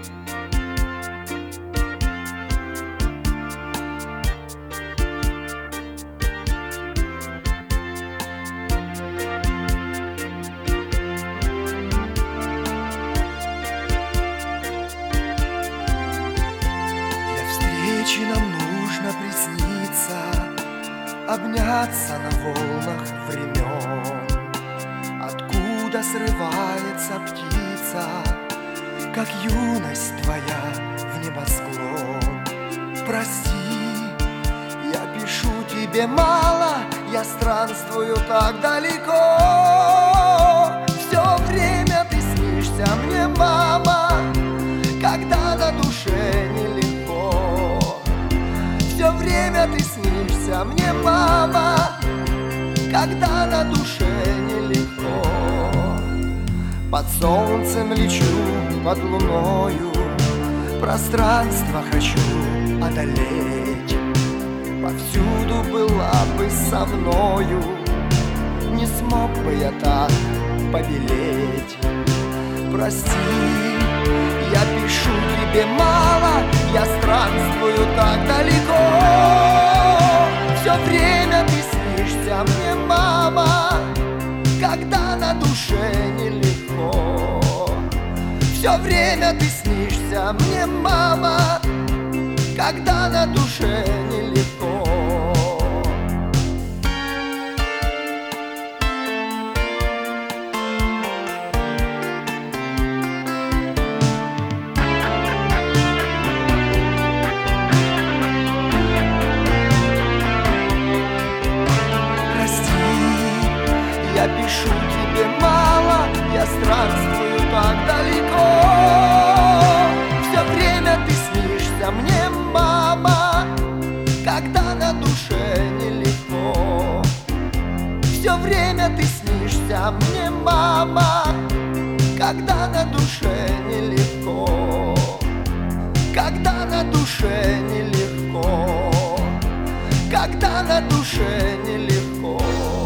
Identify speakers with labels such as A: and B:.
A: Нам нужно присниться, обняться на волнах времен, откуда срывается птица, как юность твоя в небосклон. Прости, я пишу тебе мало, я странствую так далеко. Все время ты снишься мне, мама, когда на душе нелегко. Все время ты снишься мне, мама, когда на душе нелегко. Под солнцем лечу, под луною, пространство хочу одолеть. Повсюду была бы со мною, не смог бы я так побелеть. Прости, я пишу тебе мало, я странствую так далеко. Все время ты снишься мне, мама, когда на душе нелегко. Все время ты снишься мне, мама, когда на душе нелегко. Я пишу тебе мало, я странствую так далеко. Все время ты снишься мне, мама, когда на душе нелегко. Все время ты снишься мне, мама, когда на душе нелегко. Когда на душе нелегко. Когда на душе нелегко.